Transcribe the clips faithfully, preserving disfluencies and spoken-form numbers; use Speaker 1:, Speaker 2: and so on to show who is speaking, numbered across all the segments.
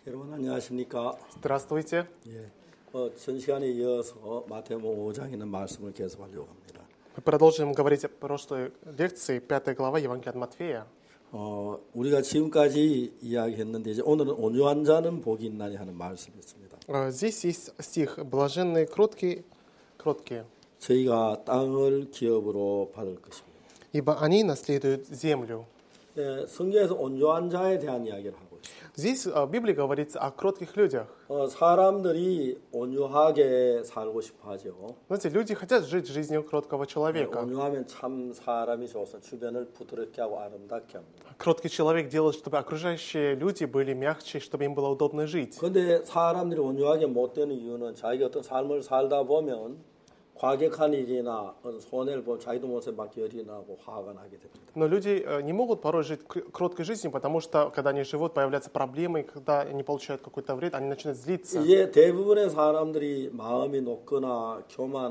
Speaker 1: 여러분 안녕하십니까?
Speaker 2: Здравствуйте.
Speaker 1: 예, 어, 전 시간에 이어서 마태복음 오 장에 있는 말씀을 계속하려고 합니다.
Speaker 2: Мы продолжим говорить о прошлой лекции, пятая глава Евангелия от Матфея.
Speaker 1: 어, 우리가 지금까지 이야기했는데 이제 오늘은 온유한 자는 복이 있나니 하는 말씀이었습니다.
Speaker 2: А, Здесь есть стих «Блаженные кроткие, кроткие,
Speaker 1: 저희가 땅을 기업으로 받을 것입니다.
Speaker 2: ибо они наследуют землю».
Speaker 1: 예, 성경에서 온유한 자에 대한 이야기를 하고 있습니다.
Speaker 2: Здесь а, в Библии говорится о кротких людях.
Speaker 1: 어, 사람들이 온유하게 살고 싶어 하죠.
Speaker 2: Знаете, люди хотят жить жизнью кроткого
Speaker 1: 예,
Speaker 2: человека.
Speaker 1: 온유하면 참 사람이 좋아서 주변을 부드럽게 하고 아름답게 합니다.
Speaker 2: Кроткий человек делает, чтобы окружающие люди были мягче, чтобы им было удобно жить.
Speaker 1: 그런데 사람들이 온유하게 못 되는 이유는 자기가 어떤 삶을 살다 보면 과격한 일이나 어떤 손해를 보면 자기도 모르게 막 열이 나고 화가 나게 됩니다.
Speaker 2: Но люди э, не могут порой жить к- кроткой жизнью, потому что, когда они живут, появляются проблемы, когда они получают какой-то вред, они начинают злиться.
Speaker 1: 이제 대부분의 사람들이 마음이 높거나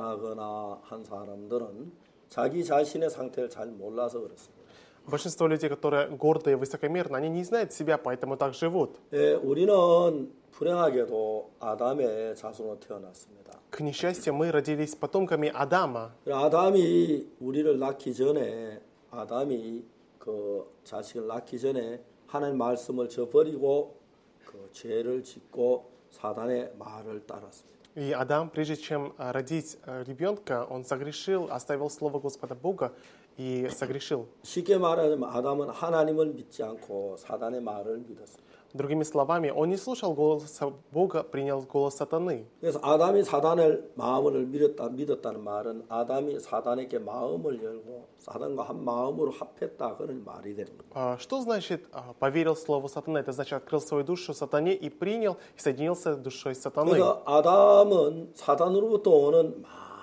Speaker 1: 교만하거나 한 사람들은 자기 자신의 상태를 잘 몰라서 그렇습니다.
Speaker 2: Большинство людей, которые гордые и высокомерны, они не знают себя, поэтому так живут.
Speaker 1: 예, 우리는 불행하게도 아담의 자손으로 태어났습니다.
Speaker 2: К несчастью, мы родились потомками Адама.
Speaker 1: 아담이 우리를 낳기 전에 아담이 그 자식을 낳기 전에 하나님 말씀을 저버리고 그 죄를 짓고 사단의 말을 따랐습니다.
Speaker 2: И Адам, прежде чем э, родить э, ребенка, он согрешил, оставил слово Господа Бога и согрешил.
Speaker 1: 쉽게 말하자면 아담은 하나님을 믿지 않고 사단의 말을 믿었습니다.
Speaker 2: Другими словами, он не слушал голоса Бога, принял голос сатаны.
Speaker 1: 그래서 아담이 사단을 마음을 믿었다, 믿었다는 말은 아담이 사단에게 마음을 열고 사단과 한 마음으로 합했다 그런 말이 됩니다.
Speaker 2: А, Что значит а, поверил слову сатаны? Это значит, открыл свою душу сатане и принял, и соединился с душой сатаны.
Speaker 1: 그래서 아담은 사단으로부터 오는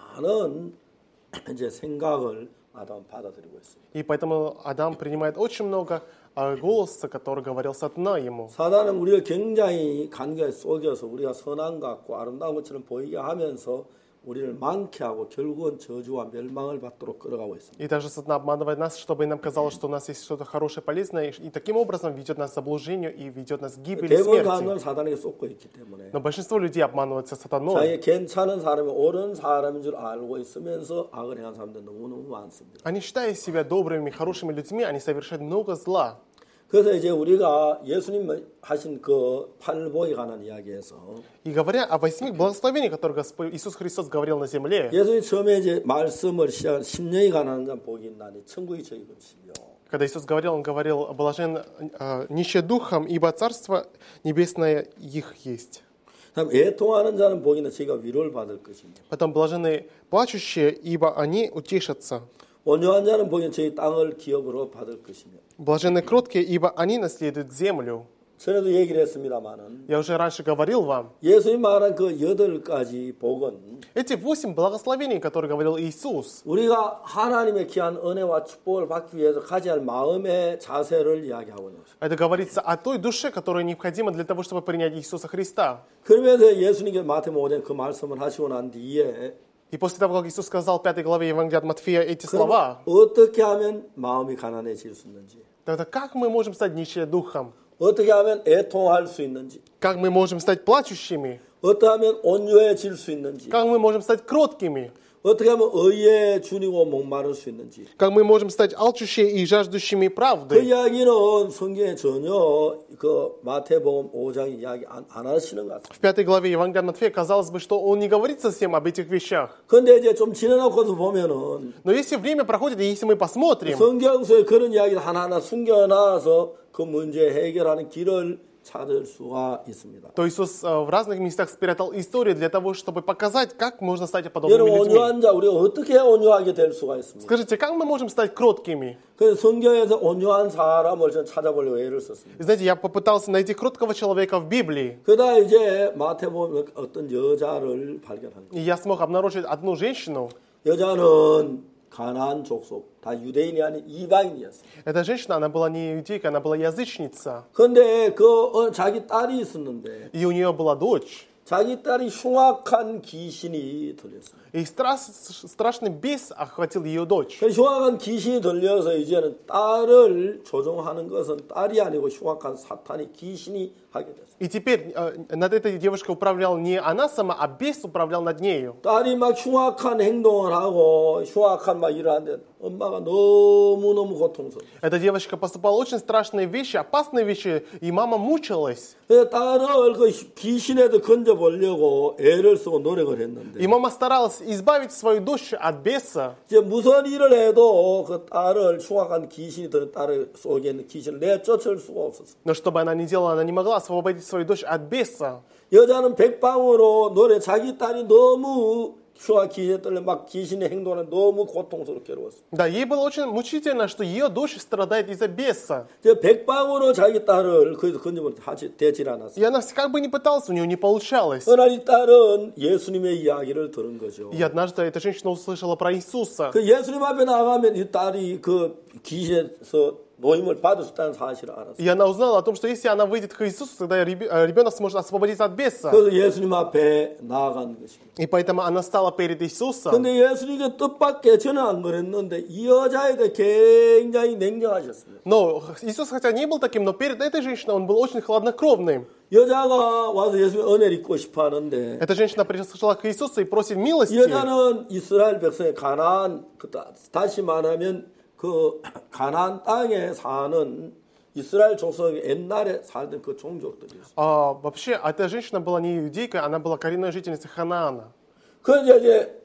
Speaker 1: 많은 이제 생각을 아담은 받아들이고 있습니다.
Speaker 2: И поэтому Адам принимает очень много а, голоса, который говорил сатана ему.
Speaker 1: 사단은 우리를 굉장히 간격에 속여서 우리가 선한 것 같고 아름다운 것처럼 보이게 하면서 우리를 많게 하고 결국은 저주와 멸망을 받도록 끌어가고 있습니다.
Speaker 2: И даже сатана обманывает нас, чтобы нам казалось, что у нас есть что-то хорошее, полезное, и таким образом ведет нас к заблуждению и ведет нас к гибели и
Speaker 1: 대부분
Speaker 2: смерти.
Speaker 1: 사람들은 사단에게 쏟고 있기 때문에
Speaker 2: Но большинство людей обманываются сатаной.
Speaker 1: 자기 괜찮은 사람이 옳은 사람인 줄 알고 있으면서 악을 행한 사람들 너무너무 많습니다.
Speaker 2: Они считают себя добрыми, хорошими людьми, они совершают много зла.
Speaker 1: 그래서 이제 우리가 예수님 하신 그 팔복에 관한 이야기에서
Speaker 2: И говоря о восьми благословениях, которые Господь Иисус Христос говорил на земле,
Speaker 1: 예수님 처음에 이제 말씀을 시작한 십년이 가난한 자는 복이 있나니 천국이 저희 것이며
Speaker 2: когда Иисус говорил, Он говорил, блажен э, нищие духом, ибо Царство Небесное их есть.
Speaker 1: 다음 애통하는 자는 복이 있나 저희가 위로를 받을 것이며
Speaker 2: Потом блаженны плачущие, ибо они утешатся.
Speaker 1: 온유한 자는 복이 저희 땅을 기업으로 받을 것이며
Speaker 2: Блаженны кроткие, ибо они наследуют землю.
Speaker 1: 전에도 얘기를 했습니다마는
Speaker 2: Я уже раньше говорил вам,
Speaker 1: 예수님 말한 그 여덟 가지 복은
Speaker 2: эти восемь благословений, которые говорил Иисус,
Speaker 1: 우리가 하나님의 귀한 은혜와 축복을 받기 위해서 가져야 할 마음의 자세를 이야기하고 있는 것입니다.
Speaker 2: это говорится о той душе, которая необходима для того, чтобы принять Иисуса Христа.
Speaker 1: 그러면서 예수님께서 마태복음 오 장 그 말씀을 하시고 난 뒤에
Speaker 2: И после того, как Иисус сказал в пятой главе Евангелия от Матфея эти
Speaker 1: 그럼
Speaker 2: слова,
Speaker 1: 어떻게 하면 마음이 가난해질 수 있는지
Speaker 2: тогда как мы можем стать нищие духом?
Speaker 1: 어떻게 하면 애통할 수 있는지
Speaker 2: Как мы можем стать плачущими?
Speaker 1: 어떻게 하면 온유해질 수 있는지
Speaker 2: Как мы можем стать кроткими?
Speaker 1: 어떻게 하면 의에 준이고 목마를 수 있는지
Speaker 2: Как мы можем стать алчущими и жаждущими
Speaker 1: 그
Speaker 2: правды?
Speaker 1: 이야기는 성경에 전혀 그 마태복음 오 장 이야기 안, 안 하시는 것 같습니다.
Speaker 2: В пятой главе Евангелия от Матфея казалось бы, что он не говорит совсем об этих вещах.
Speaker 1: 근데 이제 좀 지나놓고서 보면은
Speaker 2: Но если время проходит, и если мы посмотрим,
Speaker 1: 성경 속에 그런 이야기를 하나하나 숨겨놔서 그 문제 해결하는 길을 찾을 수가 있습니다.
Speaker 2: то Иисус э, в разных местах спрятал истории для того, чтобы показать, как можно стать подобными
Speaker 1: 여러분
Speaker 2: людьми.
Speaker 1: 온유한 자 우리가 어떻게 온유하게 될 수가 있습니까?
Speaker 2: Скажите, как мы можем стать кроткими?
Speaker 1: 그래서 성경에서 온유한 사람을 전 찾아보려고 애를 썼습니다.
Speaker 2: И знаете, я попытался найти кроткого человека в Библии,
Speaker 1: 그러다 이제 마태복음 어떤 여자를 발견한
Speaker 2: и
Speaker 1: 거예요.
Speaker 2: я смог обнаружить одну женщину.
Speaker 1: 여자는 가나안 족속, 다 유대인이 아닌 이방인이었어요.
Speaker 2: Эта женщина, она была не иудейка, она была язычница.
Speaker 1: 그런데 그 어, 자기 딸이 있었는데
Speaker 2: И у нее была дочь.
Speaker 1: 자기 딸이 흉악한 귀신이 들렸어요.
Speaker 2: И страс- страшный бес охватил ее дочь.
Speaker 1: 그 흉악한 귀신이 들려서 이제는 딸을 조종하는 것은 딸이 아니고 흉악한 사탄이 귀신이 하게 됐어요.
Speaker 2: И теперь э, над этой девушкой управлял не она сама, а бес управлял над нею.
Speaker 1: 딸이 막 흉악한 행동을 하고 흉악한 막 일을 하는데 엄마가 너무너무 고통스러워.
Speaker 2: Эта девочка поступала очень страшные вещи, опасные вещи, и мама мучилась.
Speaker 1: 그래서 딸을 그 귀신에도 건져보려고 애를 쓰고 노력을 했는데
Speaker 2: И мама старалась избавить свою дочь от беса.
Speaker 1: 이제 무슨 일을 해도 그 딸을 흉악한 귀신이 들은 딸을 속에 있는 귀신을 내쫓을 수가 없었어.
Speaker 2: Но что бы она ни делала, она не могла освободить свою дочь от беса.
Speaker 1: 여자는 백방으로 노래 자기 딸이 너무 흉악한 귀신에 떨려 막 귀신의 행동을 너무 고통스럽게 괴로웠어.
Speaker 2: Да, ей было очень мучительно, что ее дочь страдает из-за беса.
Speaker 1: 이제 백방으로 자기 딸을 거기서 건져볼 하지 되질 않았어.
Speaker 2: И она как бы не пыталась, у нее не получалось.
Speaker 1: 그러나 이 딸은 예수님의 이야기를 들은 거죠.
Speaker 2: И однажды эта женщина услышала про Иисуса.
Speaker 1: 그 예수님 앞에 나가면 이 딸이 그 귀신에서 노임을 받을 수 있다는 사실을 알았어.
Speaker 2: И она узнала о том, что если она выйдет к Иисусу, тогда ребенок сможет освободиться от беса.
Speaker 1: 그래서 예수님 앞에 나아간 것입니다.
Speaker 2: И поэтому она стала перед Иисусом.
Speaker 1: 근데 예수님께 뜻밖의 저는 안 그랬는데 이 여자에 대해 굉장히 냉정하셨습니다.
Speaker 2: Но Иисус, хотя не был таким, но перед этой женщиной он был очень хладнокровным.
Speaker 1: 여자가 와서 예수님의 은혜를 입고 싶어 하는데
Speaker 2: Эта женщина пришла к Иисусу и просит
Speaker 1: 이
Speaker 2: милости.
Speaker 1: 여자는 이스라엘 백성의 가나안, 그 다- 다시 말하면 그 가나안 땅에 사는 이스라엘 족속이 옛날에 살던 그 종족들이었어요.
Speaker 2: А, вообще, эта женщина была не иудейкой, она была коренной жительницей Ханаана.
Speaker 1: 그래서 이제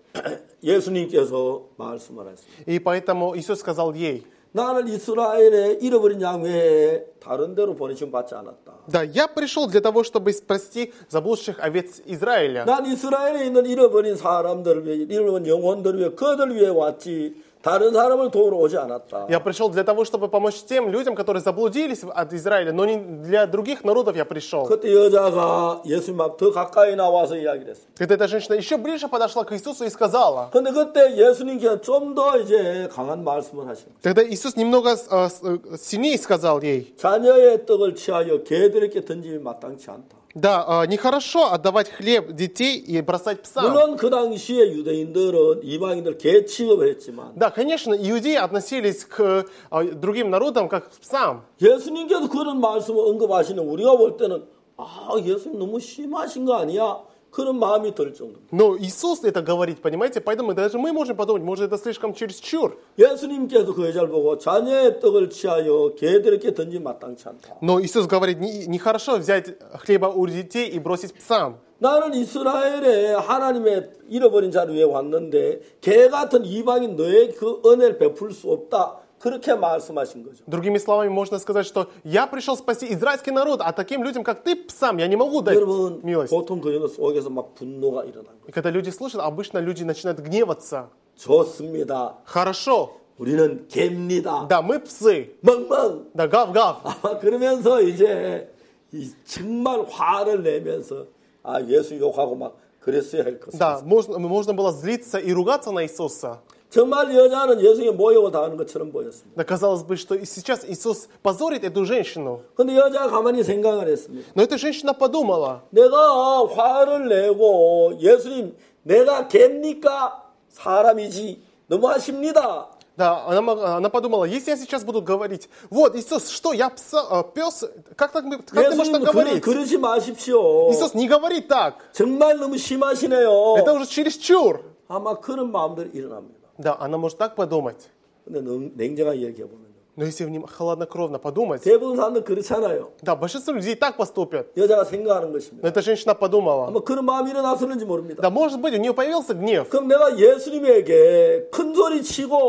Speaker 1: 예수님께서 말씀을 했습니다.
Speaker 2: И поэтому Иисус сказал ей:
Speaker 1: 나는 이스라엘의 잃어버린 양 외에 다른 데로 보내심 받지 않았다.
Speaker 2: да, я пришел для того, чтобы спасти заблудших овец Израиля.
Speaker 1: 난 이스라엘에 있는 잃어버린 사람들을 위해, 잃어버린 영혼들을 위해, 그들 위해 왔지 다른 사람을 도우러 오지 않았다.
Speaker 2: Я пришел для того, чтобы помочь тем людям, которые заблудились от Израиля, но не для других народов я пришел.
Speaker 1: 그때 여자가 예수님 앞 더 가까이 나와서 이야기를 했습니다.
Speaker 2: Когда эта женщина еще ближе подошла к Иисусу и сказала,
Speaker 1: 근데 그때 예수님께서 좀 더 이제 강한 말씀을 하시는 거예요.
Speaker 2: тогда Иисус немного э, э, сильнее сказал ей:
Speaker 1: 자녀의 떡을 취하여 개들에게 던짐이 마땅치 않다.
Speaker 2: да, э, нехорошо отдавать хлеб детей и бросать псам.
Speaker 1: 물론 그 당시에 유대인들은 이방인들 개 취급을 했지만
Speaker 2: Да, конечно, иудеи относились к э, другим народам как к псам.
Speaker 1: 예수님께서 그런 말씀을 언급하시는 우리가 볼 때는 아 예수님 너무 심하신 거 아니야? 그런 마음이 들 정도.
Speaker 2: Но Иисус это говорит, понимаете? Поэтому даже мы можем подумать, может, это слишком чересчур.
Speaker 1: 예수님께서 그 여자를 보고 자녀의 떡을 취하여 개들에게 던지면 마땅치 않다.
Speaker 2: Но Иисус говорит, не- нехорошо взять хлеба у детей и бросить псам.
Speaker 1: 나는 이스라엘에 하나님의 잃어버린 자를 위해 왔는데 개 같은 이방인 너의 그 은혜를 베풀 수 없다. 그렇게 말씀하신 거죠.
Speaker 2: Другими словами, можно сказать, что я пришел спасти израильский народ, а таким людям, как ты, псам, я не могу дать
Speaker 1: 여러분
Speaker 2: милость.
Speaker 1: 보통 그 속에서 막 분노가 일어난 거예요.
Speaker 2: И когда люди слышат, обычно люди начинают гневаться.
Speaker 1: 좋습니다.
Speaker 2: Хорошо,
Speaker 1: 우리는 개입니다.
Speaker 2: да, мы псы,
Speaker 1: 멍멍.
Speaker 2: да, гав-гав.
Speaker 1: 아마 그러면서 이제 이 정말 화를 내면서 아 예수 욕하고 막 그랬어야 할 것을.
Speaker 2: Да, можно, можно было злиться и ругаться на Иисуса.
Speaker 1: 정말 여자는 예수님의 모욕을 당하는 것처럼 보였습니다.
Speaker 2: Да, казалось бы, что и сейчас Иисус позорит эту женщину.
Speaker 1: 근데 여자가 가만히 생각을 했습니다.
Speaker 2: Но эта женщина подумала:
Speaker 1: 내가 화를 내고 예수님 내가 개입니까? 사람이지 너무하십니다.
Speaker 2: да, она, мог- она подумала, если я сейчас буду говорить: вот, Иисус, что, я пса, э, пес, как, так, как ты можешь так
Speaker 1: 예수님 그,
Speaker 2: говорить?
Speaker 1: 그러지 마십시오.
Speaker 2: Иисус, не говори так,
Speaker 1: 정말 너무 심하시네요.
Speaker 2: это уже чересчур.
Speaker 1: 아마 그런 마음들이 일어납니다.
Speaker 2: Да, она может так подумать.
Speaker 1: 근데 냉- 냉정하게 얘기해보면
Speaker 2: Но если вним- хладнокровно подумать,
Speaker 1: 대부분 사람들 그렇잖아요.
Speaker 2: да, большинство людей так поступят.
Speaker 1: 여자가 생각하는 것입니다.
Speaker 2: Но эта женщина подумала:
Speaker 1: 아마 그런 마음이 일어났었는지 모릅니다.
Speaker 2: да, может быть, у нее появился гнев.
Speaker 1: 그럼 내가 예수님에게 큰 소리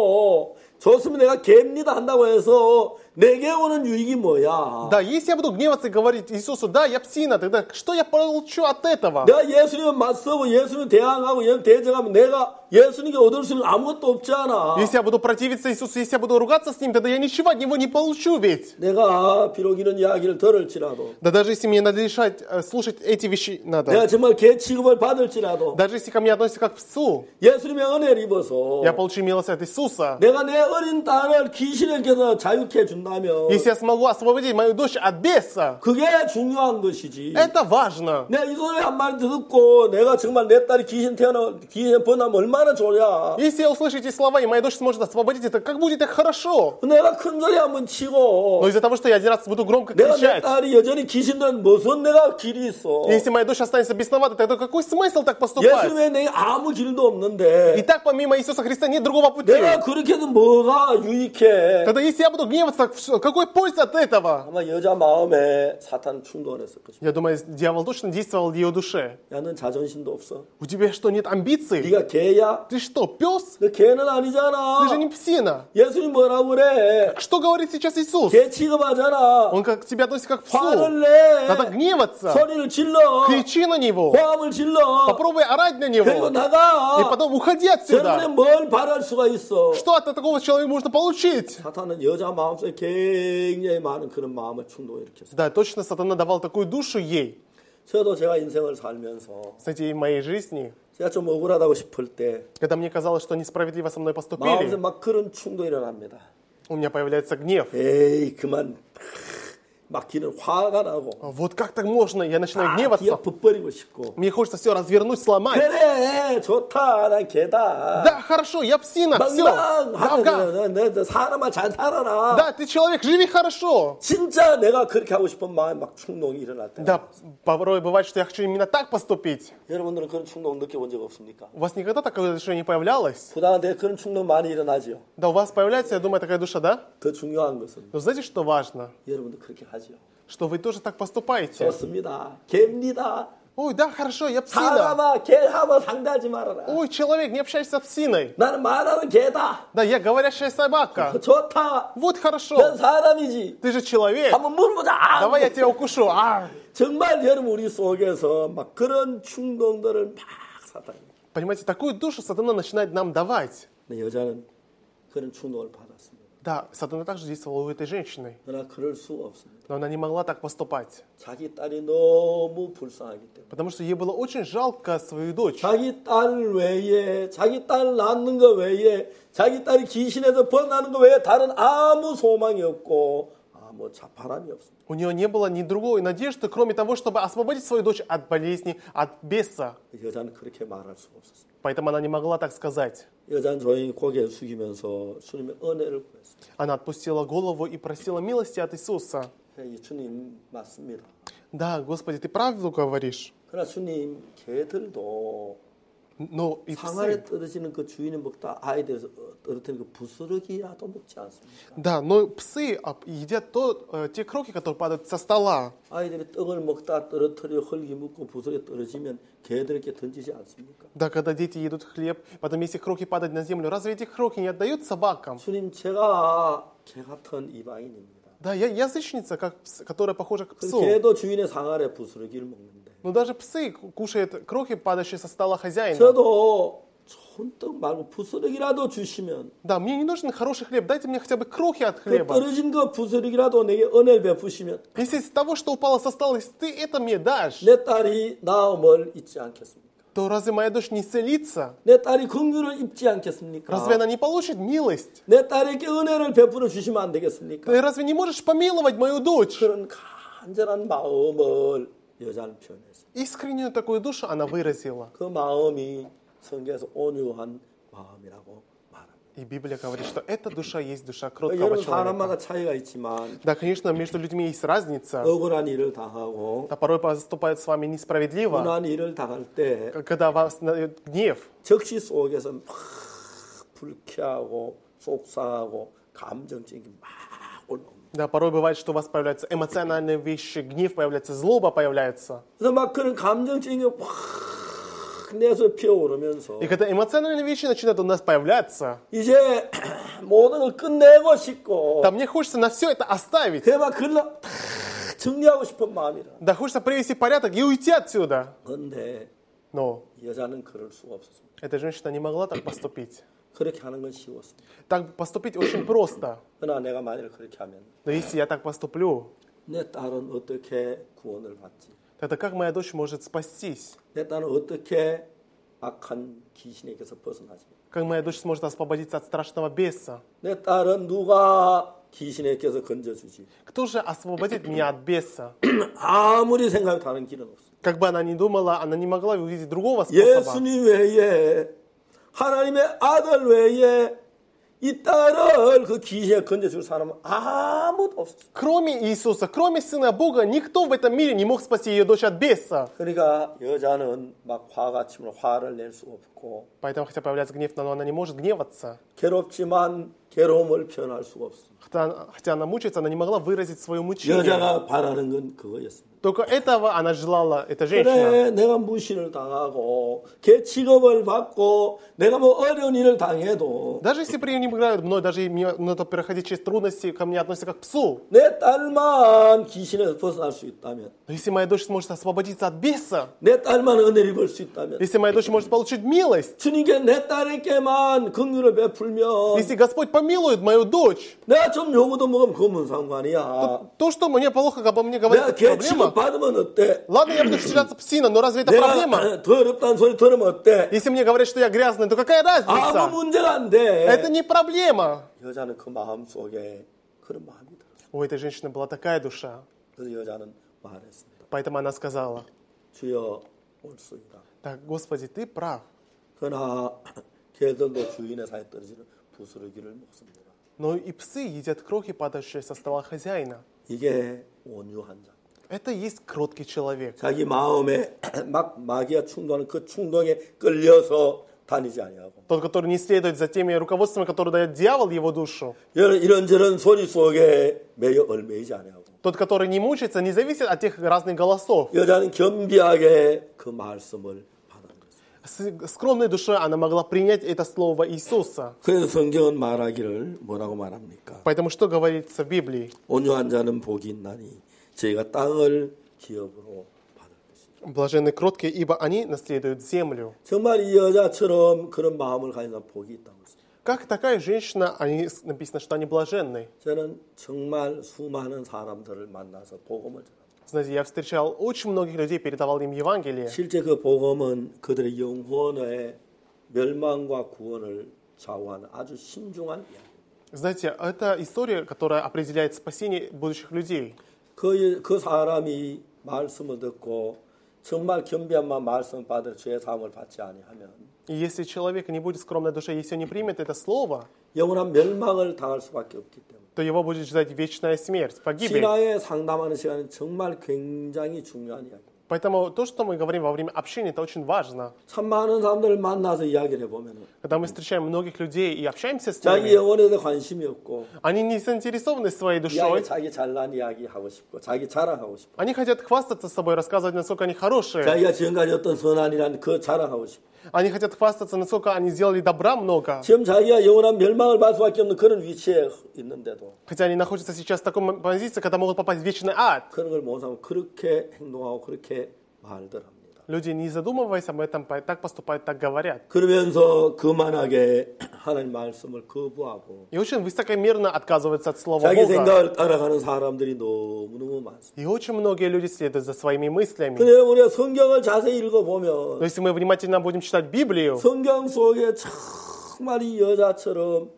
Speaker 1: 치고 좋으면 내가 개입니다 한다고 해서 내게 오는 유익이 뭐야?
Speaker 2: Да, если я буду гневаться и говорить Иисусу: да, я псина, тогда что я получу от этого?
Speaker 1: 내가 예수님을 맞서고 예수님 대항하고 예수님 대적하면 내가 예수님께 얻을 수 있는 아무것도 없잖아.
Speaker 2: Если я буду противиться Иисусу, если я буду ругаться с Ним, тогда я ничего от Него не получу ведь.
Speaker 1: 내가 비록 이런 이야기를 들을지라도
Speaker 2: Да даже если мне надо решать, э, слушать эти вещи надо.
Speaker 1: 내가 정말 개 취급을 받을지라도
Speaker 2: Даже если ко мне относятся как к псу,
Speaker 1: 예수님의 은혜를 입어서
Speaker 2: я получу милость от Иисуса.
Speaker 1: 내가 내 어린 딸을 귀신에게서 자유케 해준다 준다면
Speaker 2: Если я смогу освободить мою дочь от беса,
Speaker 1: 그게 중요한 것이지.
Speaker 2: это важно.
Speaker 1: 내가 이 소리 한 마디 듣고 내가 정말 내 딸이 귀신 태어나 귀신 번나면 얼마나 좋냐.
Speaker 2: Если я услышу эти слова, и моя дочь сможет освободить, это как будет так хорошо.
Speaker 1: 내가 큰 소리 한번 치고
Speaker 2: Но из-за того, что я один раз буду громко
Speaker 1: 내가 내
Speaker 2: кричать,
Speaker 1: 딸이 여전히 귀신된 무슨 내가 길이 있어.
Speaker 2: если моя дочь останется бесноватой, тогда какой смысл так поступать?
Speaker 1: 예수님의 내게 아무 길도 없는데
Speaker 2: И так помимо Иисуса Христа нет другого пути.
Speaker 1: 내가 그렇게 해도 뭐가 유익해.
Speaker 2: Тогда если я буду гневаться, какой польза от этого?
Speaker 1: 아마 여자 마음에 사탄 충동을 했을 것입니다.
Speaker 2: Я думаю, дьявол точно действовал в ее душе.
Speaker 1: 야, 넌 자존심도 없어.
Speaker 2: У тебя что, нет амбиций?
Speaker 1: 네가 개야?
Speaker 2: Ты что, пес?
Speaker 1: 너 개는
Speaker 2: Ты же
Speaker 1: 아니잖아.
Speaker 2: не псина.
Speaker 1: 예수님 뭐라고 그래?
Speaker 2: Что говорит сейчас Иисус?
Speaker 1: 개 취급하잖아.
Speaker 2: Он как к тебе относится как к псу.
Speaker 1: 화를 내.
Speaker 2: Надо гневаться.
Speaker 1: 소리를 질러.
Speaker 2: Кричи на него.
Speaker 1: 고함을 질러.
Speaker 2: Попробуй орать на
Speaker 1: 그리고
Speaker 2: него. И
Speaker 1: 나가.
Speaker 2: потом уходи
Speaker 1: 저런에
Speaker 2: отсюда.
Speaker 1: 뭘 바랄 수가 있어?
Speaker 2: Что от такого человека можно получить?
Speaker 1: 사탄은 여자 마음속에 굉장히 많은 그런 마음을 충동을 일으켰어요.
Speaker 2: Да, точно сатана давал такую душу ей.
Speaker 1: 저도 제가 인생을 살면서
Speaker 2: Кстати, в моей жизни,
Speaker 1: 제가 좀 억울하다고 싶을 때
Speaker 2: когда мне казалось, что несправедливо со мной
Speaker 1: 마음에서
Speaker 2: поступили,
Speaker 1: 막 그런 충동이 일어납니다.
Speaker 2: у меня появляется гнев.
Speaker 1: 에이 그만 막 기는 화가 나고
Speaker 2: Вот как так можно? Я начинаю
Speaker 1: 아,
Speaker 2: гневаться.
Speaker 1: 기가 붙버리고 싶고
Speaker 2: Мне хочется все развернуть, сломать.
Speaker 1: 그래 좋다 난 개다
Speaker 2: Да, хорошо, я псина, все.
Speaker 1: 막막
Speaker 2: Гав, гав.
Speaker 1: 너 사람아 잘 살아라.
Speaker 2: Да, ты человек, живи хорошо.
Speaker 1: 진짜 내가 그렇게 하고 싶은 마음에 막 충동이 일어날 때
Speaker 2: Да, порой бывает, что я хочу именно так поступить.
Speaker 1: 여러분들은 그런 충동 느껴본 적 없습니까?
Speaker 2: У вас никогда такое решение не появлялось?
Speaker 1: 부당한데 그런 충동 많이 일어나죠.
Speaker 2: Да, у вас появляется, я думаю, такая душа, да?
Speaker 1: 더 중요한 것은
Speaker 2: Но знаете, что важно?
Speaker 1: 여러분도 그렇게 하죠.
Speaker 2: Что вы тоже так поступаете.
Speaker 1: 좋습니다. 개입니다.
Speaker 2: Ой, да, хорошо, я псина.
Speaker 1: 사람아 개 하면 상대하지 말아라.
Speaker 2: Ой, человек, не общайся с псиной.
Speaker 1: 나는 말하는 개다.
Speaker 2: Да, я говорящая собака.
Speaker 1: 좋다.
Speaker 2: Вот
Speaker 1: 넌
Speaker 2: хорошо.
Speaker 1: 사람이지.
Speaker 2: Ты же человек.
Speaker 1: 한번 물어보자. 아,
Speaker 2: Давай я тебя укушу. А.
Speaker 1: 정말 여러분 우리 속에서 막 그런 충동들을 막 사탄이.
Speaker 2: Понимаете, такую душу сатана начинает нам давать.
Speaker 1: 근데 여자는 그런 충동을 받았습니다.
Speaker 2: Да, сатана также действовал у этой женщины.
Speaker 1: 그러나 그럴 수 없습니다.
Speaker 2: Но она не могла так поступать.
Speaker 1: 자기 딸이 너무 불쌍하기 때문에.
Speaker 2: Потому что ей было очень жалко свою дочь.
Speaker 1: 자기 딸 외에 자기 딸 낳는 거 외에 자기 딸이 귀신에서 벗어나는 거 외에 다른 아무 소망이 없고 아무 자파람이 없습니다.
Speaker 2: У нее не было ни другой надежды, кроме того, чтобы освободить свою дочь от болезни, от беса.
Speaker 1: 여자는 그렇게 말할 수가 없었습니다.
Speaker 2: Поэтому она не могла так сказать.
Speaker 1: 여자는 조용히 고개를 숙이면서 주님의 은혜를 구했습니다.
Speaker 2: Она отпустила голову и просила милости от Иисуса.
Speaker 1: 이 주님 맞습니다.
Speaker 2: Да, Господи, ты правду говоришь.
Speaker 1: 그러나 주님 개들도
Speaker 2: Но и
Speaker 1: 상하에
Speaker 2: псы,
Speaker 1: 떨어지는 그 주인이 먹다 아이들에서 떨어뜨리는 그 부스러기라도 먹지 않습니까?
Speaker 2: да, но псы а, едят то, э, те крохи, которые падают со стола.
Speaker 1: 아이들이 떡을 먹다 떨어뜨려 흙이 묻고 부스러기 떨어지면 개들에게 던지지 않습니까?
Speaker 2: Да, когда дети едут хлеб, потом если крохи падают на землю, разве эти крохи не отдают собакам?
Speaker 1: 주님 제가 개 같은 이방인입니다.
Speaker 2: Да, я язычница, как пс- которая похожа к
Speaker 1: 그
Speaker 2: псу.
Speaker 1: 개도 주인의 상아래 부스러기를 먹는데
Speaker 2: Но даже псы кушают крохи, падающие со стола хозяина.
Speaker 1: 저도 좋은 떡 말고 부스러기라도 주시면
Speaker 2: Да, мне не нужен хороший хлеб, дайте мне хотя бы крохи от
Speaker 1: 그
Speaker 2: хлеба.
Speaker 1: 떨어진 그 부스러기라도 내게 은혜를 베푸시면
Speaker 2: Если из того, что упало со стола, если ты это мне дашь,
Speaker 1: 내 딸이 나음을 잊지 않겠습니까?
Speaker 2: то разве моя дочь не исцелится?
Speaker 1: 내 딸이 긍휼을 입지 않겠습니까?
Speaker 2: Разве она не получит милость?
Speaker 1: 내 딸에게 은혜를 베풀어 주시면 안 되겠습니까?
Speaker 2: Ты разве не можешь помиловать мою дочь?
Speaker 1: 그런 간절한 마음을 여자는 표현했어요.
Speaker 2: Искреннюю такую душу она выразила.
Speaker 1: 그 마음이 성경에서 온유한 마음이라고 말합니다.
Speaker 2: И Библия говорит, что эта душа есть душа кроткого
Speaker 1: 여러분
Speaker 2: человека.
Speaker 1: 사람마다 차이가 있지만
Speaker 2: Да, конечно, между людьми есть разница.
Speaker 1: 억울한 일을 당하고
Speaker 2: Да, порой поступают с вами несправедливо.
Speaker 1: 분한 일을 당할 때
Speaker 2: Когда вас на- гнев,
Speaker 1: 적시 속에서 막 불쾌하고 속상하고 감정적인 막 올라옵니다.
Speaker 2: да, порой бывает, что у вас появляются эмоциональные вещи, гнев появляется, злоба появляется.
Speaker 1: 그래서 막 그런 감정적인 게확 내서 피어오르면서
Speaker 2: И когда эмоциональные вещи начинают у нас появляться,
Speaker 1: 이제 모든 걸 끝내고 싶고
Speaker 2: да, мне хочется на все это оставить.
Speaker 1: 그막 그걸 다 정리하고 싶은 마음이라.
Speaker 2: Да, хочется привести порядок и уйти отсюда.
Speaker 1: 그런데
Speaker 2: Но
Speaker 1: 여자는 그럴 수가 없었습니다.
Speaker 2: эта женщина не могла так поступить.
Speaker 1: 그렇게 하는 건 쉬웠습니다.
Speaker 2: Так поступить очень просто.
Speaker 1: 그러나 내가 만일 그렇게 하면
Speaker 2: Но если я так поступлю,
Speaker 1: 내 딸은 어떻게 구원을 받지?
Speaker 2: тогда как моя дочь может спастись?
Speaker 1: 내 딸은 어떻게 악한 귀신에게서 벗어나지.
Speaker 2: Как моя дочь сможет освободиться от страшного беса?
Speaker 1: 내 딸은 누가 귀신에게서 건져주지?
Speaker 2: Кто же освободит меня от беса?
Speaker 1: 아무리 생각해도 다른 길은 없어.
Speaker 2: Как бы она ни думала, она не могла увидеть другого способа.
Speaker 1: 예수님 외에 하나님의 아들 외에 이 딸을 그 귀신에 건져줄 사람은 아무도 없었어.
Speaker 2: Кроме Иисуса, кроме Сына Бога, никто в этом мире не мог спасти ее дочь от беса.
Speaker 1: 그러니까 여자는 막 화가 치면 화를 낼 수 없고
Speaker 2: Поэтому, хотя появляется гнев, но она не может гневаться.
Speaker 1: 괴롭지만 괴로움을 표현할 수가 없어.
Speaker 2: Хотя, хотя она мучается, она не могла выразить свое мучение.
Speaker 1: 여자가 바라는 건 그거였습니다.
Speaker 2: Только этого она желала, эта женщина.
Speaker 1: 그래, 내가 무시를 당하고 개 취급을 받고 내가 뭐 어려운 일을 당해도
Speaker 2: Даже если пренебрегают мной, даже мне надо проходить через трудности, ко мне относятся как к псу.
Speaker 1: 내 딸만 귀신에서 벗어날 수 있다면,
Speaker 2: Но если моя дочь сможет освободиться от беса,
Speaker 1: 내 딸만 은혜를 입을 수 있다면,
Speaker 2: если моя дочь может получить милость,
Speaker 1: 주님께 내 딸에게만 긍휼을 베풀면
Speaker 2: если Господь помилует мою дочь,
Speaker 1: 내가 좀 요구도 먹으면 그건 상관이야.
Speaker 2: то, что мне плохо обо мне говорит,
Speaker 1: 내가
Speaker 2: это
Speaker 1: 개
Speaker 2: проблема.
Speaker 1: 취급받으면 어때?
Speaker 2: Ладно, я буду считаться псиной, но разве это проблема?
Speaker 1: 내가 더럽다는 소리 들으면 어때?
Speaker 2: Если мне говорят, что я грязный, то какая
Speaker 1: 아무
Speaker 2: разница?
Speaker 1: 문제가 안 돼.
Speaker 2: Это не проблема.
Speaker 1: 여자는 그 마음 속에 그런 마음이 들었어.
Speaker 2: У этой женщины была такая душа.
Speaker 1: 그래서 여자는 말했습니다.
Speaker 2: Поэтому она сказала:
Speaker 1: 주여 옳소이다.
Speaker 2: так, Господи, Ты прав.
Speaker 1: 그러나 개들도 주인의 사이에 떨어지는 부스러기를 먹습니다.
Speaker 2: Но и псы едят крохи, падающие со стола хозяина.
Speaker 1: 이게 온유한 자.
Speaker 2: Это и есть кроткий человек.
Speaker 1: 자기 마음에 막 마귀가 충동하는 그 충동에 끌려서 다니지 아니하고
Speaker 2: Тот, который не следует за теми руководствами, которые дает дьявол его душу.
Speaker 1: 이런 이런저런 소리 속에 매여 얽매이지 아니하고
Speaker 2: Тот, который не мучается, не зависит от тех разных голосов.
Speaker 1: 여자는 겸비하게 그 말씀을 받아들였어요.
Speaker 2: С скромной душой она могла принять это слово Иисуса.
Speaker 1: 그래서 성경은 말하기를 뭐라고 말합니까?
Speaker 2: Поэтому что говорится в Библии?
Speaker 1: 온유한 자는 복이 있나니 저희가 땅을 기업으로 받을 것이다.
Speaker 2: Блаженны кроткие, ибо они наследуют землю.
Speaker 1: 정말 이 여자처럼 그런 마음을 가진 사람 복이 있다고 했어요.
Speaker 2: Как такая женщина, они, написано, что они блаженны.
Speaker 1: 저는 정말 수많은 사람들을 만나서 복음을 전합니다.
Speaker 2: Знаете, я встречал очень многих людей, передавал им Евангелие.
Speaker 1: 실제 그 복음은 그들의 영혼의 멸망과 구원을 좌우하는 아주 신중한 이야기.
Speaker 2: Знаете, это история, которая определяет спасение будущих людей.
Speaker 1: 그, 그 사람이 말씀을 듣고 정말 겸비한만 말씀을 받을 죄 사함을 받지 아니하면
Speaker 2: И если человек не будет скромной душой, если он не примет это слово,
Speaker 1: 영원한 멸망을 당할 수밖에 없기 때문에
Speaker 2: то его будет ждать вечная смерть, погибель.
Speaker 1: 신화에 상담하는 시간은 정말 굉장히 중요한 이야기.
Speaker 2: Поэтому то, что мы говорим во время общения, это очень важно.
Speaker 1: 참 많은 사람들을 만나서 이야기를 해보면
Speaker 2: Когда мы встречаем многих людей и общаемся с
Speaker 1: 자기
Speaker 2: ними,
Speaker 1: 영혼에 대해 관심이 없고
Speaker 2: они не заинтересованы своей
Speaker 1: 이야기,
Speaker 2: душой.
Speaker 1: 자기 잘난 이야기 하고 싶고 자기 자랑하고 싶고
Speaker 2: Они хотят хвастаться собой, рассказывать, насколько они хорошие.
Speaker 1: 자기가 지금까지 어떤 선한이란 그 자랑하고 싶고
Speaker 2: Они хотят хвастаться, насколько они сделали добра много.
Speaker 1: 지금 자기가 영원한 멸망을 받을 수밖에 없는 그런 위치에 있는데도
Speaker 2: Хотя они находятся сейчас в такой позиции, когда могут попасть в вечный ад.
Speaker 1: 그런 걸 모르는 사람은 그렇게 행동하고 그렇게 말들 합니다.
Speaker 2: Люди, не задумываясь об этом, так поступают, так говорят.
Speaker 1: 그러면서 그만하게 하나님 말씀을 거부하고
Speaker 2: И очень высокомерно отказываются от слова
Speaker 1: 자기
Speaker 2: Бога.
Speaker 1: 생각을 따라가는 사람들이 너무너무 많습니다.
Speaker 2: И очень многие люди следуют за своими мыслями.
Speaker 1: 근데 우리가 성경을 자세히 읽어보면
Speaker 2: Но если мы внимательно будем читать Библию,
Speaker 1: 성경 속에 정말 이 여자처럼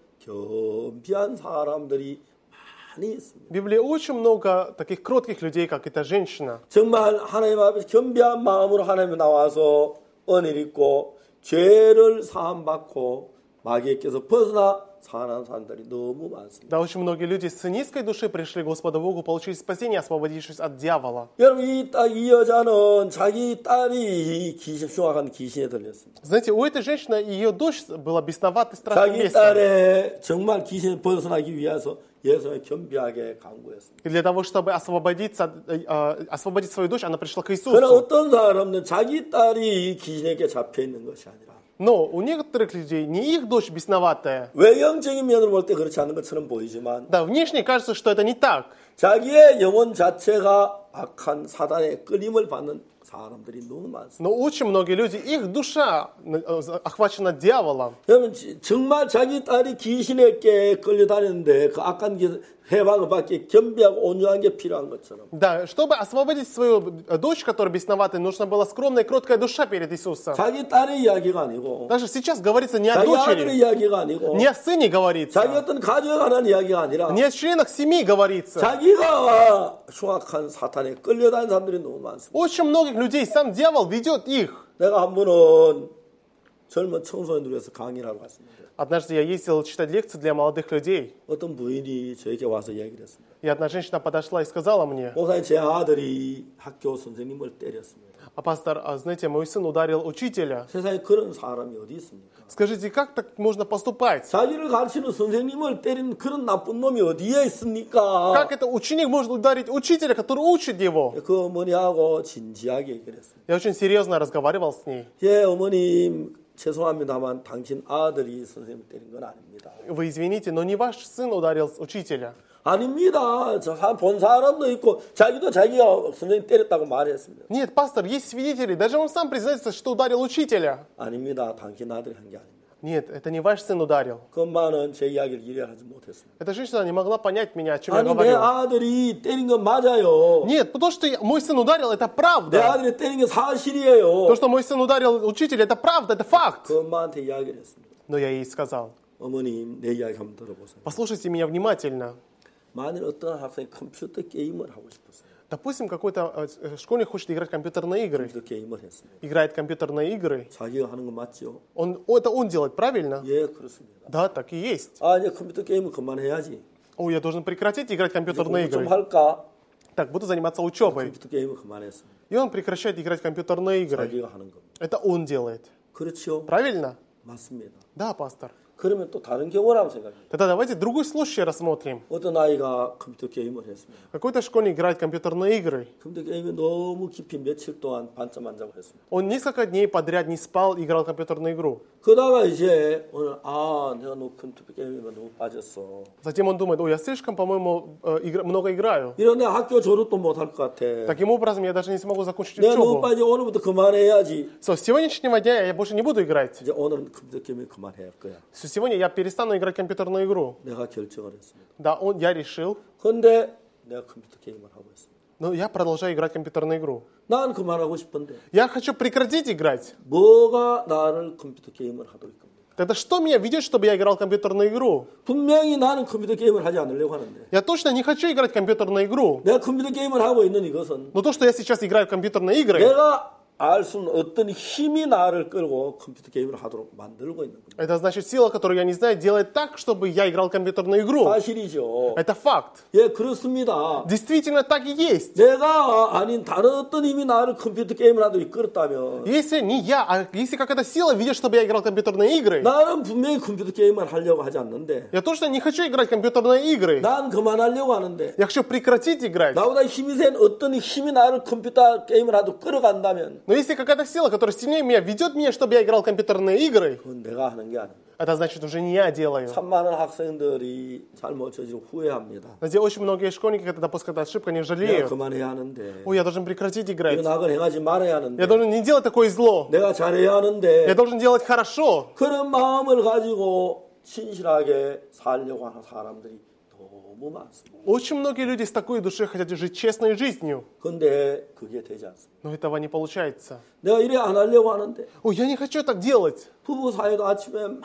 Speaker 1: 겸비한 사람들이 많이 있습니다.
Speaker 2: в Библии очень много таких кротких людей, как эта женщина.
Speaker 1: 정말 하나님 앞에서 겸비한 마음으로 하나님에 나와서 은혜를 입고 죄를 사함받고 마귀에게서 벗어나 살아난 사람들이 너무 많습니다.
Speaker 2: Да, очень многие люди с низкой души пришли к Господу Богу, получили спасение, освободившись от дьявола.
Speaker 1: 여러분 이, 딸, 이 여자는 자기 딸이 귀신, 흉악한 귀신에 들렸습니다.
Speaker 2: Знаете, у этой женщины ее дочь была бесноватой, страшным
Speaker 1: 자기
Speaker 2: бесом.
Speaker 1: 딸의 정말 귀신에 벗어나기 위해서 예수님을 겸비하게 강구했습니다.
Speaker 2: И для того, чтобы освободиться, э, э, освободить свою дочь, она пришла к
Speaker 1: 그러나
Speaker 2: Иисусу.
Speaker 1: 어떤 사람은 자기 딸이 귀신에게 잡혀 있는 것이 아니라
Speaker 2: Но у некоторых людей не их дочь бесноватая.
Speaker 1: 외형적인 면으로 볼 때 그렇지 않은 것처럼 보이지만
Speaker 2: Да, внешне кажется, что это не так.
Speaker 1: 자기의 영혼 자체가 악한 사단의 끌림을 받는 사람들이 너무 많습니다.
Speaker 2: Но очень многие люди, их душа э, охвачена дьяволом.
Speaker 1: 여러분 지- 정말 자기 딸이 귀신에게 끌려다니는데 그 악한 게 해방을 받기 겸비하고 온유한 게 필요한 것처럼
Speaker 2: Да, чтобы освободить свою дочь, которая бесноватая, нужна была скромная и кроткая душа перед Иисусом.
Speaker 1: 자기 딸의 이야기가 아니고
Speaker 2: Даже сейчас говорится не о
Speaker 1: 자기 아들의
Speaker 2: дочери,
Speaker 1: 이야기가 아니고
Speaker 2: не о сыне
Speaker 1: 자기
Speaker 2: говорится,
Speaker 1: 어떤 가족에 관한 이야기가 아니라
Speaker 2: не о членах семьи говорится.
Speaker 1: 자기가 흉악한 사탄에 끌려다니는 사람들이 너무 많습니다.
Speaker 2: Очень многих людей сам дьявол ведет их.
Speaker 1: 내가 한 번은 젊은 청소년들 위해서 강의를 하러 갔습니다.
Speaker 2: Однажды я ездил читать лекции для молодых людей,
Speaker 1: 어떤 부인이 저에게 와서 얘기를 했습니다.
Speaker 2: и одна женщина подошла и сказала мне:
Speaker 1: 목사님, 제 아들이 학교 선생님을 때렸습니다.
Speaker 2: а пастор, а знаете, мой сын ударил учителя.
Speaker 1: 세상에 그런 사람이 어디 있습니까?
Speaker 2: Скажите, как так можно поступать?
Speaker 1: 자기를 가르치는 선생님을 때리는 그런 나쁜 놈이 어디에 있습니까?
Speaker 2: Как это ученик может ударить учителя, который учит его?
Speaker 1: 그 어머니하고 진지하게 얘기를 했습니다.
Speaker 2: Я очень серьезно разговаривал с ней.
Speaker 1: 예, 어머님 죄송합니다만 당신 아들이 선생님을 때린 건 아닙니다.
Speaker 2: Вы извините, но не ваш сын ударил учителя.
Speaker 1: 아닙니다. 저 본 사람도 있고 자기도 자기가 선생님 때렸다고 말했습니다.
Speaker 2: Нет, пастор, есть свидетели. Даже он сам признается, что ударил учителя.
Speaker 1: 아닙니다. 당신 아들이 한 게 아닙니다.
Speaker 2: Нет, это не ваш сын ударил.
Speaker 1: 그 엄마는 제 이야기를 이해하지 못했습니다.
Speaker 2: Эта женщина не могла понять меня, о чем я
Speaker 1: 아니 내
Speaker 2: говорил.
Speaker 1: 아들이 때린 건 맞아요.
Speaker 2: Нет, то, что я- мой сын ударил, это
Speaker 1: 내
Speaker 2: правда.
Speaker 1: 아들이 때린 게 사실이에요.
Speaker 2: То, что мой сын ударил учителя, это правда, это факт.
Speaker 1: 그 엄마한테 이야기를 했습니다.
Speaker 2: Но я ей сказал:
Speaker 1: 어머님 내 이야기 한번 들어보세요.
Speaker 2: послушайте меня внимательно.
Speaker 1: 만일 어떤 학생이 컴퓨터 게임을 하고 싶었어요.
Speaker 2: Допустим, какой-то э, школьник хочет играть в компьютерные игры.
Speaker 1: 컴퓨터 게임을 했습니다.
Speaker 2: Играет в компьютерные игры.
Speaker 1: 자기가 하는 거 맞죠?
Speaker 2: Он, это он делает, правильно?
Speaker 1: 예, 그렇습니다.
Speaker 2: Да, так и есть.
Speaker 1: 아, 이제 컴퓨터 게임을 그만해야지.
Speaker 2: О, я должен прекратить играть в компьютерные
Speaker 1: 공부 좀
Speaker 2: игры.
Speaker 1: 할까?
Speaker 2: Так, буду заниматься учебой.
Speaker 1: 컴퓨터 게임을 그만했습니다.
Speaker 2: И он прекращает играть в компьютерные игры.
Speaker 1: 자기가 하는 겁니다.
Speaker 2: Это он делает.
Speaker 1: 그렇죠?
Speaker 2: Правильно?
Speaker 1: 맞습니다.
Speaker 2: Да, пастор.
Speaker 1: 그러면 또 다른 경우를 한번 생각해요.
Speaker 2: Тогда давайте другой случай рассмотрим.
Speaker 1: 어떤 아이가 컴퓨터 게임을 했습니다.
Speaker 2: Какой-то школьник играет в компьютерные игры.
Speaker 1: 컴퓨터 게임이 너무 깊이 며칠 동안 반쯤 안 자고 했습니다.
Speaker 2: Он несколько дней подряд не спал и играл в компьютерную игру.
Speaker 1: 그러다가 이제 오늘 아 내가 너무 컴퓨터 게임에 너무 빠졌어.
Speaker 2: Затем он думает: ой, я слишком, по-моему, э, игра- много играю.
Speaker 1: 이런데 학교 졸업도 못 할 것 같아.
Speaker 2: Таким образом, я даже не смогу закончить
Speaker 1: 내가 너무
Speaker 2: учебу.
Speaker 1: 빠져 오늘부터 그만해야지.
Speaker 2: So, с сегодняшнего дня я больше не буду играть.
Speaker 1: 이제 오늘은 컴퓨터 게임을 그만해야 할 거야.
Speaker 2: So, сегодня я перестану играть в компьютерную игру.
Speaker 1: 내가 결정을 했습니다.
Speaker 2: Да, он, я решил,
Speaker 1: 그런데 내가 컴퓨터 게임을 하고 있습니다.
Speaker 2: но я продолжаю играть в компьютерную игру.
Speaker 1: 난 그만하고 싶은데
Speaker 2: Я хочу прекратить играть.
Speaker 1: 뭐가 나를 컴퓨터 게임을 하도록 겁니까?
Speaker 2: Тогда что меня ведет, чтобы я играл в компьютерную игру?
Speaker 1: 분명히 나는 컴퓨터 게임을 하지 않으려고 하는데
Speaker 2: Я точно не хочу играть в компьютерную игру.
Speaker 1: 내가 컴퓨터 게임을 하고 있는 이것은
Speaker 2: Но то, что я сейчас играю в компьютерные игры,
Speaker 1: 내가 알 수 없는 어떤 힘이 나를 끌고 컴퓨터 게임을 하도록 만들고 있는 겁니다.
Speaker 2: это значит сила, которую я не знаю, делает так, чтобы я играл в компьютерную игру.
Speaker 1: 사실이죠.
Speaker 2: Это факт.
Speaker 1: 예, 그렇습니다.
Speaker 2: Действительно так и есть.
Speaker 1: 내가 아닌 다른 어떤 힘이 나를 컴퓨터 게임을 하도록 이끌었다면
Speaker 2: Если не я, а если какая-то сила видит, чтобы я играл в компьютерные игры,
Speaker 1: 나는 분명히 컴퓨터 게임을 하려고 하지 않는데
Speaker 2: я точно не хочу играть в компьютерные игры.
Speaker 1: 난 그만하려고 하는데
Speaker 2: Я хочу прекратить играть.
Speaker 1: 나보다 힘이 센 어떤 힘이 나를 컴퓨터 게임을 하도록 끌어간다면
Speaker 2: Но если какая-то сила, которая сильнее меня, ведет меня, чтобы я играл в компьютерные игры,
Speaker 1: 그건 내가 하는 게 아닙니다.
Speaker 2: это значит уже не я делаю.
Speaker 1: 참 많은 학생들이 잘못 저지르고 후회합니다.
Speaker 2: Где очень многие школьники, когда допускают ошибку, они
Speaker 1: 내가
Speaker 2: жалеют.
Speaker 1: 그만해야 하는데
Speaker 2: Ой, я должен прекратить играть.
Speaker 1: 이런 악을 행하지 말아야 하는데
Speaker 2: Я должен не делать такое зло.
Speaker 1: 내가 잘해야 하는데
Speaker 2: Я должен делать хорошо.
Speaker 1: 그런 마음을 가지고 신실하게 살려고 하는 사람들이 너무 많습니다.
Speaker 2: Очень многие люди с такой душой хотят жить честной жизнью,
Speaker 1: 그런데 그게 되지 않습니다.
Speaker 2: но этого не получается.
Speaker 1: 내가 이래 안 하려고 하는데
Speaker 2: Ой, я не хочу так делать.
Speaker 1: 부부 사이도 아침에 막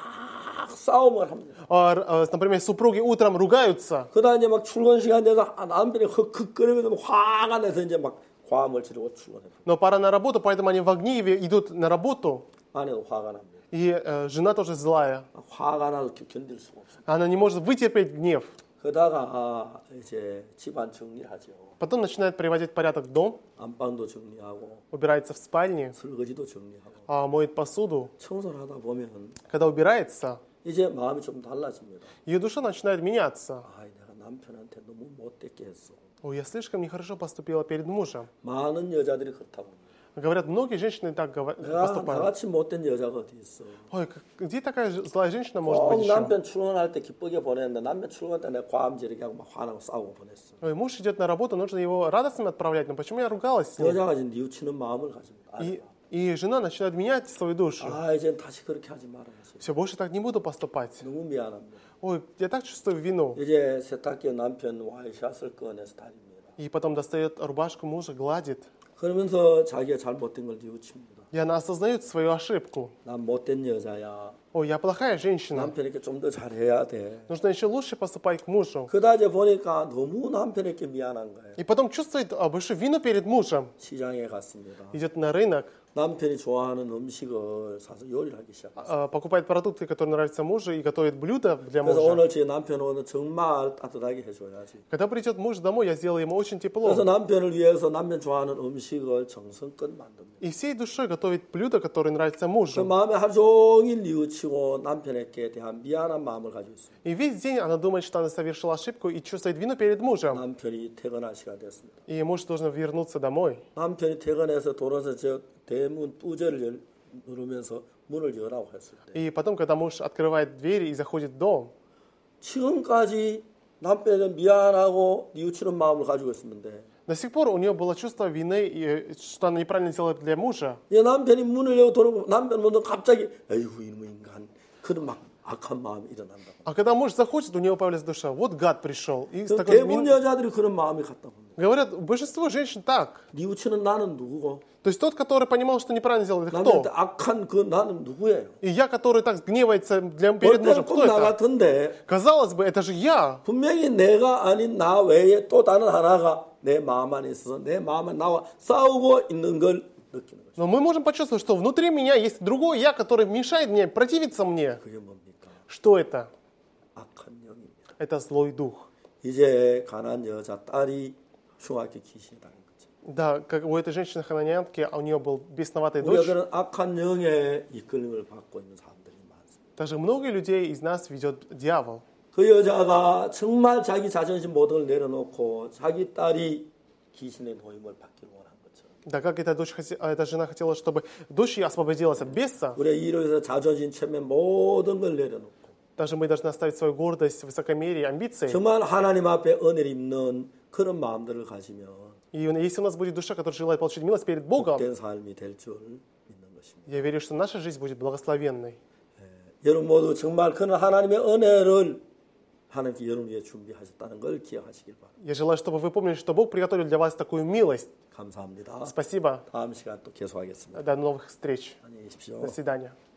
Speaker 1: 싸움을 합니다.
Speaker 2: А, р- а, например, супруги утром ругаются,
Speaker 1: 그다음 이제 막 출근 시간 돼서 남편이 흑흑거리면서 화가 내서 이제 막 화음을 지르고 출근해요.
Speaker 2: но пора на работу, поэтому они в гневе идут на работу,
Speaker 1: 아내도 화가 납니다.
Speaker 2: и э, жена тоже злая.
Speaker 1: 막 화가 나서 겨- 견딜 수가 없어요.
Speaker 2: Она не может вытерпеть гнев.
Speaker 1: 그러다가 아, 이제 집안 정리하죠.
Speaker 2: Потом начинает приводить в порядок дом,
Speaker 1: 안방도 정리하고
Speaker 2: убирается в спальне,
Speaker 1: 설거지도 정리하고
Speaker 2: а, моет посуду.
Speaker 1: 청소를 하다 보면
Speaker 2: Когда убирается,
Speaker 1: 이제 마음이 좀 달라집니다.
Speaker 2: ее душа начинает меняться.
Speaker 1: 아, 내가 남편한테 너무 못되게 했어.
Speaker 2: Ой, я слишком нехорошо поступила перед мужем.
Speaker 1: 많은 여자들이 그렇다고 합니다.
Speaker 2: Говорят, многие женщины так говор-
Speaker 1: 내가
Speaker 2: поступают.
Speaker 1: 나같이 못된 여자가 어디 있어?
Speaker 2: Ой, как- где такая ж- злая женщина может быть
Speaker 1: 꼭
Speaker 2: еще?
Speaker 1: 남편 출근할 때 기쁘게 보냈는데 남편 출근할 때 내가 과음지르게 하고 막 화나고 싸우고 보냈어.
Speaker 2: Ой, муж идет на работу, нужно его радостным отправлять, но почему я ругалась с ним?
Speaker 1: 여자가 지금 뉘우치는 마음을 가집니다.
Speaker 2: И, и жена начинает менять свою душу.
Speaker 1: 아, 이제는 다시 그렇게 하지 말아야지.
Speaker 2: Все, больше так не буду поступать.
Speaker 1: 너무 미안합니다.
Speaker 2: Ой, я так чувствую вину.
Speaker 1: 이제 세탁기 남편 와이샷을 꺼내서 다립니다.
Speaker 2: И потом достает рубашку мужа, гладит.
Speaker 1: 그러면서 자기가 잘못된 걸 뉘우칩니다.
Speaker 2: И она осознает свою ошибку.
Speaker 1: 난 못된 여자야.
Speaker 2: Ой, я плохая женщина.
Speaker 1: 남편에게 좀 더 잘해야 돼.
Speaker 2: Нужно еще лучше поступать к мужу.
Speaker 1: 그다지 보니까 너무 남편에게 미안한 거예요.
Speaker 2: И потом чувствует а, большую вину перед мужем.
Speaker 1: 시장에 갔습니다.
Speaker 2: Идет на рынок,
Speaker 1: 남편이 좋아하는 음식을 사서 요리를 하기 시작했어요.
Speaker 2: а, покупает продукты, которые нравятся мужу, и готовит блюдо для
Speaker 1: 그래서
Speaker 2: мужа.
Speaker 1: 오늘 제 남편은 정말 따뜻하게 해줘야지.
Speaker 2: Когда придет муж домой, я сделаю ему очень тепло.
Speaker 1: 그래서 남편을 위해서 남편 좋아하는 음식을 정성껏 만듭니다.
Speaker 2: И всей душой готовит блюдо, которое нравится
Speaker 1: 그
Speaker 2: мужу.
Speaker 1: 마음에 하루 종일 뉘우치고 남편에게 대한 미안한 마음을 가지고 있습니다.
Speaker 2: И весь день она думает, что она совершила ошибку и чувствует вину перед мужем.
Speaker 1: 남편이 퇴근할 시간 됐습니다.
Speaker 2: И муж должен вернуться домой.
Speaker 1: 남편이 퇴근해서 돌아서 저 대문 뚜저를 열- 누르면서 문을 열라고 했을 때
Speaker 2: И потом, когда муж открывает двери и заходит в дом,
Speaker 1: 지금까지 남편에 미안하고 뉘우치는 마음을 가지고 있었는데
Speaker 2: до сих пор у нее было чувство вины, и что она неправильно сделала для мужа.
Speaker 1: 이 남편이 문을 열고 돌아보고 남편 보면 갑자기 에이구 이놈의 인간 그런 막 악한 마음이 일어난다.
Speaker 2: А когда муж заходит, у него появляется душа. Вот гад пришел. И с
Speaker 1: 그
Speaker 2: такой
Speaker 1: 대부분
Speaker 2: мин-
Speaker 1: 여자들이 그런 마음이 갔다 봅니다.
Speaker 2: Говорят, большинство женщин так.
Speaker 1: 뉘우치는 나는 누구고
Speaker 2: То есть тот, который понимал, что неправильно сделал, это
Speaker 1: 남편한테
Speaker 2: кто?
Speaker 1: 악한 그 на는 누구예요?
Speaker 2: И я, который так гневается для,
Speaker 1: 볼
Speaker 2: перед
Speaker 1: 때는
Speaker 2: мужем,
Speaker 1: 꼭
Speaker 2: кто
Speaker 1: 나
Speaker 2: это?
Speaker 1: 같은데
Speaker 2: Казалось бы, это же я.
Speaker 1: 분명히 내가 아닌 나 외에 또 다른 하나가 내 마음 안에 있어서 내 마음 안에 나와 싸우고 있는 걸 느끼는 거죠.
Speaker 2: Но мы можем почувствовать, что внутри меня есть другой я, который мешает мне, противится мне.
Speaker 1: 그게 뭡니까?
Speaker 2: Что это?
Speaker 1: 악한 영입니다.
Speaker 2: Это злой дух.
Speaker 1: 이제 가난 여자 딸이 흉악의 귀신이 당한 거죠.
Speaker 2: Да, как у этой женщины хананянки, а у нее был бесноватая
Speaker 1: 우리가
Speaker 2: дочь.
Speaker 1: 그런 악한 영의 이끌림을 받고 있는 사람들이 많습니다.
Speaker 2: Также много людей из нас ведет дьявол.
Speaker 1: 그 여자가 정말 자기 자존심 모든 걸 내려놓고 자기 딸이 귀신의 노임을 받기를 원한 것처럼
Speaker 2: Да, как эта, дочь, хоте- а эта жена хотела, чтобы дочь ее освободилась от беса,
Speaker 1: 우리가 이로 해서 자존심, 체면 모든 걸 내려놓고
Speaker 2: также мы должны оставить свою гордость, высокомерие, амбиции.
Speaker 1: 정말 하나님 앞에 은혜를 입는 그런 마음들을 가지면
Speaker 2: И если у нас будет душа, которая желает получить милость перед Богом,
Speaker 1: 복된 삶이 될 줄 믿는 것입니다.
Speaker 2: я верю, что наша жизнь будет благословенной.
Speaker 1: 여러분 모두 정말 그런 하나님의 은혜를 하나님께 여러분 위해 준비하셨다는 걸 기억하시길 바랍니다.
Speaker 2: Я желаю, чтобы вы помнили, что Бог приготовил для вас такую милость.
Speaker 1: 감사합니다.
Speaker 2: Спасибо.
Speaker 1: 다음 시간 또 계속하겠습니다.
Speaker 2: До новых встреч.
Speaker 1: 안녕히 계십시오.
Speaker 2: До свидания.